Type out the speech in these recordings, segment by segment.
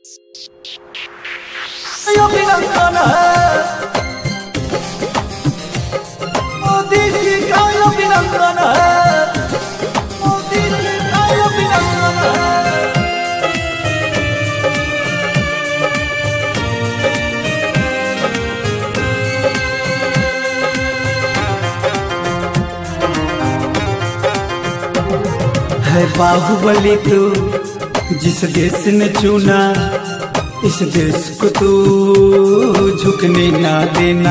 अभिनंदन है मोदी जी का अभिनंदन है, मोदी जी का अभिनंदन है। है बाहुबली तू जिस देश ने चुना, इस देश को तू झुकने ना देना।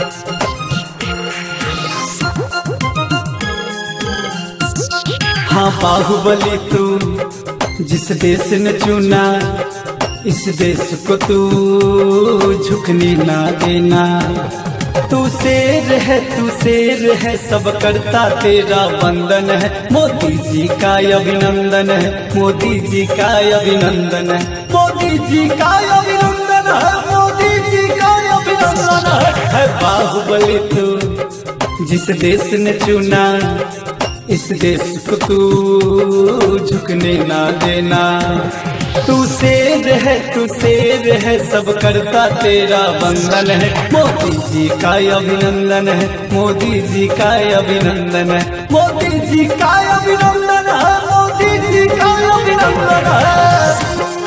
हाँ बाहुबली तू जिस देश ने चुना, इस देश को तू झुकने ना देना। तू शेर है सब करता तेरा वंदन है। मोदी जी का अभिनंदन है, मोदी जी का अभिनंदन है, मोदी जी का अभिनंदन है, मोदी जी का अभिनंदन है। बाहुबली तू जिस देश ने चुना, इस देश को तू झुकने ना देना। तू शेर है सब करता तेरा वंदन है। मोदी जी का अभिनंदन है, मोदी जी का अभिनंदन है, मोदी जी का अभिनंदन है, मोदी जी का अभिनंदन है।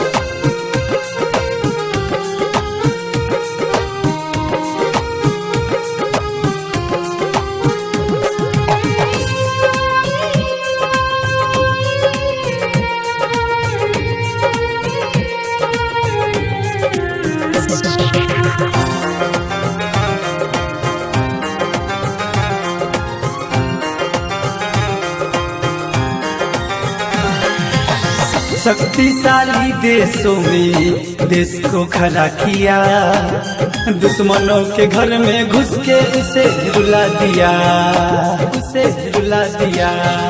शक्तिशाली देशों में देश को खड़ा किया, दुश्मनों के घर में घुस के उसे रुला दिया, उसे रुला दिया।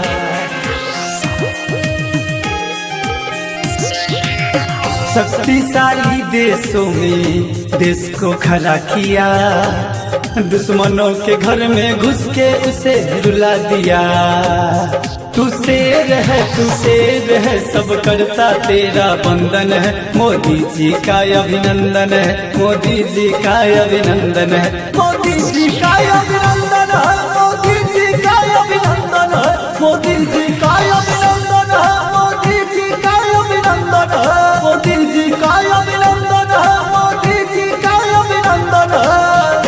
शक्तिशाली देशों में देश को खड़ा किया, दुश्मनों के घर में घुस के उसे रुला दिया। तू शेर है सब करता तेरा वंदन है। मोदी जी का अभिनंदन है, मोदी जी का अभिनंदन है, मोदी जी का अभिनंदन है, मोदी जी का अभिनंदन है, मोदी जी का अभिनंदन है, मोदी जी का अभिनंदन है, मोदी जी का अभिनंदन है, मोदी जी का अभिनंदन है।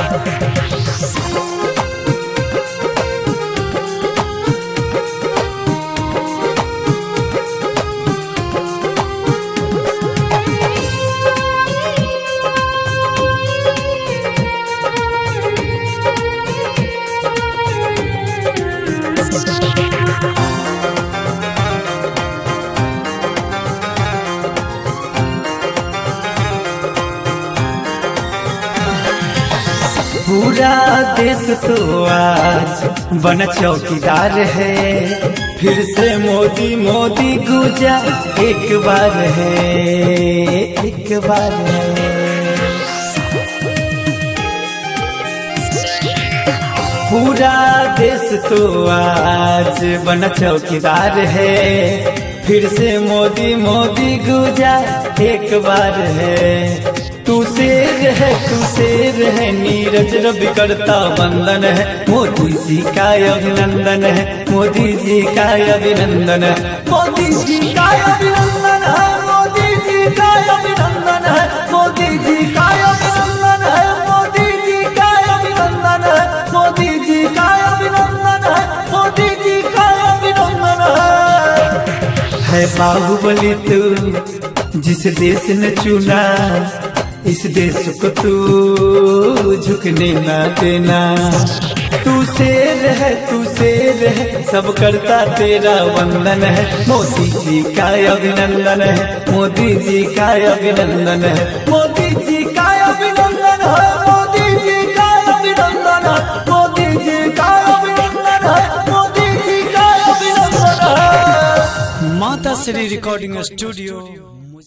पूरा देश तो आज बन चौकीदार है, फिर से मोदी मोदी गूंजा एक बार है, एक बार है। पूरा देश तो आज बन चौकीदार है, फिर से मोदी मोदी गूंजा एक बार है। तू शेर है नीरज रवि करता वंदन है। मोदी जी का अभिनंदन है, मोदी जी का अभिनंदन है, मोदी जी का अभिनंदन है, मोदी जी का अभिनंदन है, मोदी जी का अभिनंदन है, मोदी जी का अभिनंदन है, मोदी जी का अभिनंदन है, मोदी जी का अभिनंदन है। बाहुबली तू जिस देश ने चुना, इस देश को तू झुकने ना देना। तू शेर है सब करता तेरा वंदन है। मोदी जी का अभिनंदन है, मोदी जी का अभिनंदन है, मोदी जी का अभिनंदन है, मोदी जी का अभिनंदन है, मोदी जी का अभिनंदन है, मोदी जी का अभिनंदन है। माता श्री रिकॉर्डिंग स्टूडियो